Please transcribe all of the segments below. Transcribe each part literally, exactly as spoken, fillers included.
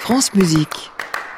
France Musique.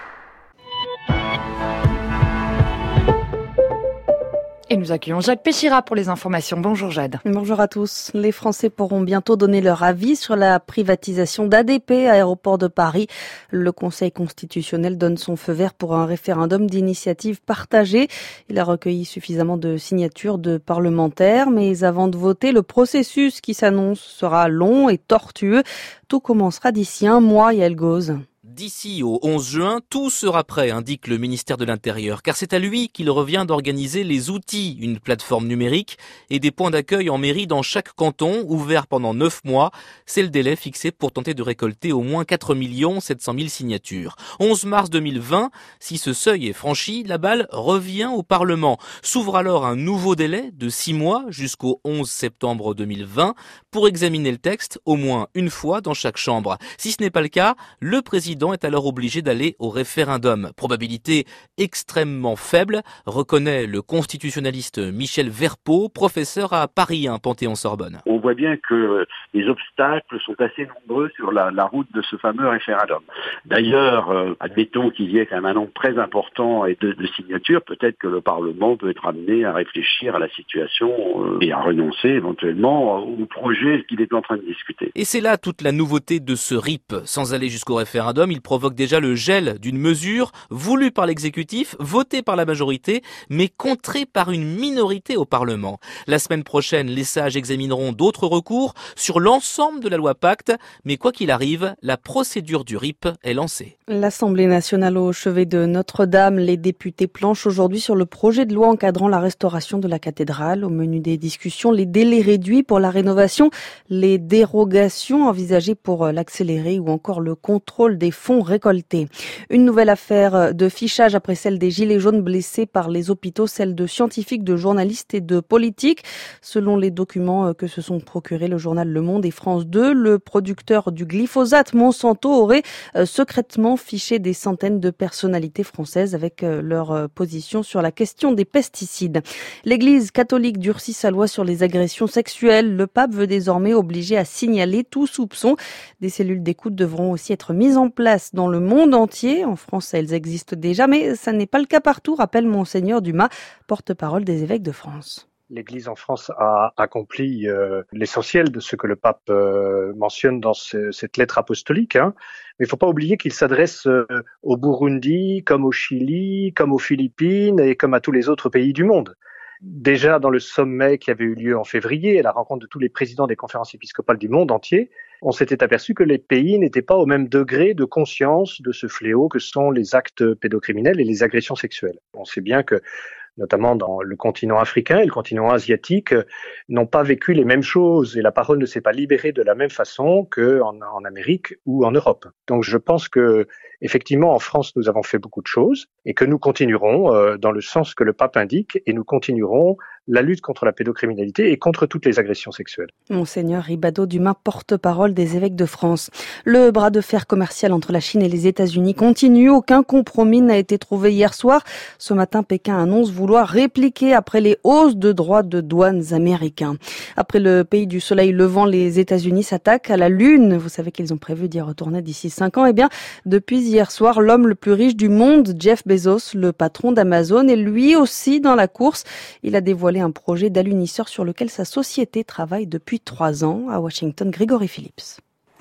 Et nous accueillons Jade Péchira pour les informations. Bonjour Jade. Bonjour à tous. Les Français pourront bientôt donner leur avis sur la privatisation d'A D P, Aéroport de Paris. Le Conseil constitutionnel donne son feu vert pour un référendum d'initiative partagée. Il a recueilli suffisamment de signatures de parlementaires, mais avant de voter, le processus qui s'annonce sera long et tortueux. Tout commencera d'ici un mois, Yael Gauze. D'ici au onze juin, tout sera prêt, indique le ministère de l'Intérieur, car c'est à lui qu'il revient d'organiser les outils, une plateforme numérique et des points d'accueil en mairie dans chaque canton, ouverts pendant neuf mois. C'est le délai fixé pour tenter de récolter au moins quatre millions sept cent mille signatures. onze mars deux mille vingt, si ce seuil est franchi, la balle revient au Parlement. S'ouvre alors un nouveau délai de six mois jusqu'au onze septembre deux mille vingt pour examiner le texte au moins une fois dans chaque chambre. Si ce n'est pas le cas, le président est alors obligé d'aller au référendum. Probabilité extrêmement faible, reconnaît le constitutionnaliste Michel Verpeau, professeur à Paris un, Panthéon-Sorbonne. On voit bien que les obstacles sont assez nombreux sur la, la route de ce fameux référendum. D'ailleurs, euh, admettons qu'il y ait quand même un nombre très important de, de signatures, peut-être que le Parlement peut être amené à réfléchir à la situation euh, et à renoncer éventuellement au projet qu'il est en train de discuter. Et c'est là toute la nouveauté de ce R I P. Sans aller jusqu'au référendum, il provoque déjà le gel d'une mesure voulue par l'exécutif, votée par la majorité, mais contrée par une minorité au Parlement. La semaine prochaine, les sages examineront d'autres recours sur l'ensemble de la loi Pacte, mais quoi qu'il arrive, la procédure du R I P est lancée. L'Assemblée nationale au chevet de Notre-Dame, les députés planchent aujourd'hui sur le projet de loi encadrant la restauration de la cathédrale. Au menu des discussions, les délais réduits pour la rénovation, les dérogations envisagées pour l'accélérer ou encore le contrôle des fonds récoltés. Une nouvelle affaire de fichage après celle des gilets jaunes blessés par les hôpitaux, celle de scientifiques, de journalistes et de politiques. Selon les documents que se sont procurés le journal Le Monde et France deux, le producteur du glyphosate, Monsanto, aurait secrètement fiché des centaines de personnalités françaises avec leur position sur la question des pesticides. L'Église catholique durcit sa loi sur les agressions sexuelles. Le pape veut désormais obliger à signaler tout soupçon. Des cellules d'écoute devront aussi être mises en place dans le monde entier. En France, elles existent déjà, mais ça n'est pas le cas partout, rappelle Monseigneur Dumas, porte-parole des évêques de France. L'Église en France a accompli euh, l'essentiel de ce que le pape euh, mentionne dans ce, cette lettre apostolique. Hein. Mais il ne faut pas oublier qu'il s'adresse euh, au Burundi, comme au Chili, comme aux Philippines et comme à tous les autres pays du monde. Déjà dans le sommet qui avait eu lieu en février, à la rencontre de tous les présidents des conférences épiscopales du monde entier, on s'était aperçu que les pays n'étaient pas au même degré de conscience de ce fléau que sont les actes pédocriminels et les agressions sexuelles. On sait bien que notamment dans le continent africain et le continent asiatique, n'ont pas vécu les mêmes choses et la parole ne s'est pas libérée de la même façon qu'en en Amérique ou en Europe. Donc je pense que effectivement en France nous avons fait beaucoup de choses et que nous continuerons euh, dans le sens que le pape indique et nous continuerons la lutte contre la pédocriminalité et contre toutes les agressions sexuelles. Monseigneur Ribado Dumas, porte-parole des évêques de France. Le bras de fer commercial entre la Chine et les États-Unis continue. Aucun compromis n'a été trouvé hier soir. Ce matin, Pékin annonce vouloir répliquer après les hausses de droits de douanes américains. Après le pays du soleil levant, les États-Unis s'attaquent à la Lune. Vous savez qu'ils ont prévu d'y retourner d'ici cinq ans. Eh bien, depuis hier soir, l'homme le plus riche du monde, Jeff Bezos, le patron d'Amazon, est lui aussi dans la course. Il a dévoilé un projet d'alunisseur sur lequel sa société travaille depuis trois ans. À Washington, Grégory Phillips.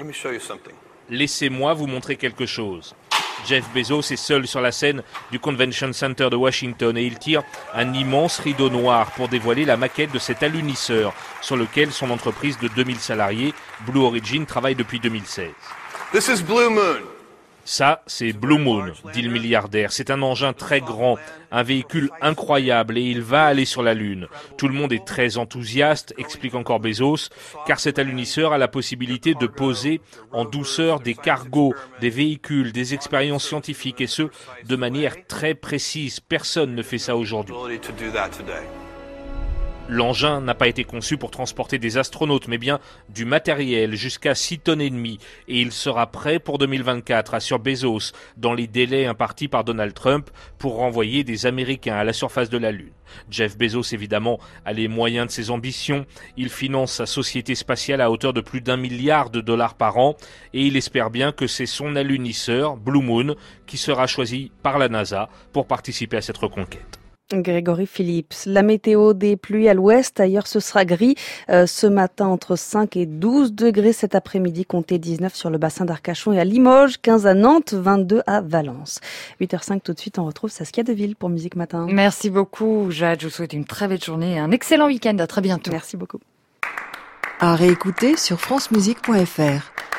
Laissez-moi vous montrer quelque chose. Jeff Bezos est seul sur la scène du Convention Center de Washington et il tire un immense rideau noir pour dévoiler la maquette de cet alunisseur sur lequel son entreprise de deux mille salariés, Blue Origin, travaille depuis deux mille seize. This is Blue Moon. Ça, c'est Blue Moon, dit le milliardaire. C'est un engin très grand, un véhicule incroyable et il va aller sur la Lune. Tout le monde est très enthousiaste, explique encore Bezos, car cet alunisseur a la possibilité de poser en douceur des cargos, des véhicules, des expériences scientifiques et ce, de manière très précise. Personne ne fait ça aujourd'hui. L'engin n'a pas été conçu pour transporter des astronautes, mais bien du matériel jusqu'à six tonnes et demie. Et il sera prêt pour deux mille vingt-quatre, assure Bezos, dans les délais impartis par Donald Trump pour renvoyer des Américains à la surface de la Lune. Jeff Bezos, évidemment, a les moyens de ses ambitions. Il finance sa société spatiale à hauteur de plus d'un milliard de dollars par an et il espère bien que c'est son alunisseur, Blue Moon, qui sera choisi par la NASA pour participer à cette reconquête. Grégory Phillips. La météo, des pluies à l'ouest, ailleurs ce sera gris. Euh, ce matin entre cinq et douze degrés, cet après-midi comptez dix-neuf sur le bassin d'Arcachon et à Limoges, quinze à Nantes, vingt-deux à Valence. huit heures cinq tout de suite, on retrouve Saskia Deville pour Musique Matin. Merci beaucoup Jade, je vous souhaite une très belle journée et un excellent week-end, à très bientôt. Merci beaucoup. À réécouter sur francemusique point f r.